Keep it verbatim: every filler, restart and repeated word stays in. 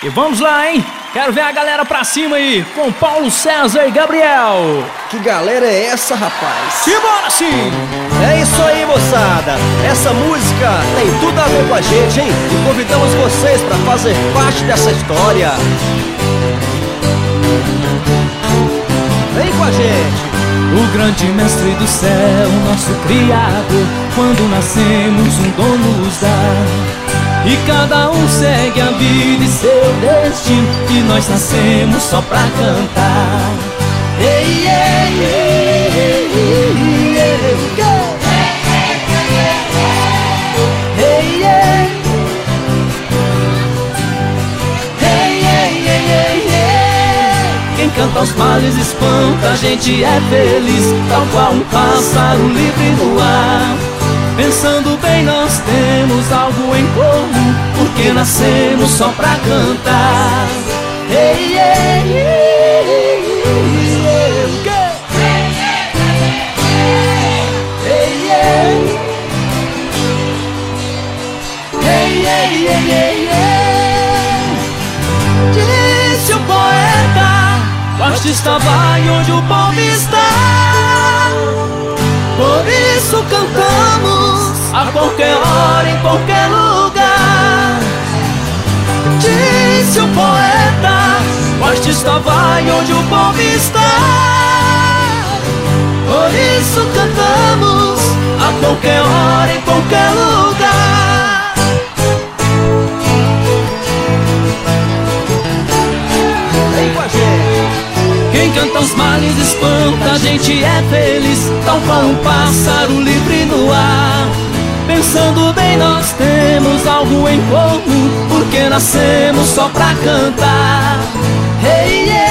E vamos lá, hein? Quero ver a galera pra cima aí, com Paulo César e Gabriel. Que galera é essa, rapaz? Simbora sim! É isso aí, moçada. Essa música tem tudo a ver com a gente, hein? E convidamos vocês pra fazer parte dessa história. Vem com a gente! O grande mestre do céu, nosso Criador, quando nascemos um dom nos dá. E cada um segue a vida e seu destino, e nós nascemos só pra cantar. Ei, ei, ei, ei, ei, ei, quem canta aos males espanta, a gente é feliz, tal qual um pássaro livre no ar. Pensando bem, nós temos algo em comum, porque nascemos só pra cantar. Ei, ei, ei, ei, ei, ei, ei, ei, disse o poeta, o artista vai onde o povo está. Por isso cantamos a qualquer hora, em qualquer lugar. Disse o poeta, o artista vai onde o povo está. Por isso cantamos a qualquer hora, em qualquer lugar. Vem com a gente! Quem canta os males espanta, a gente é feliz, tal qual um pássaro livre no ar. Pensando bem, nós temos algo em comum, porque nascemos só pra cantar. Hey, yeah.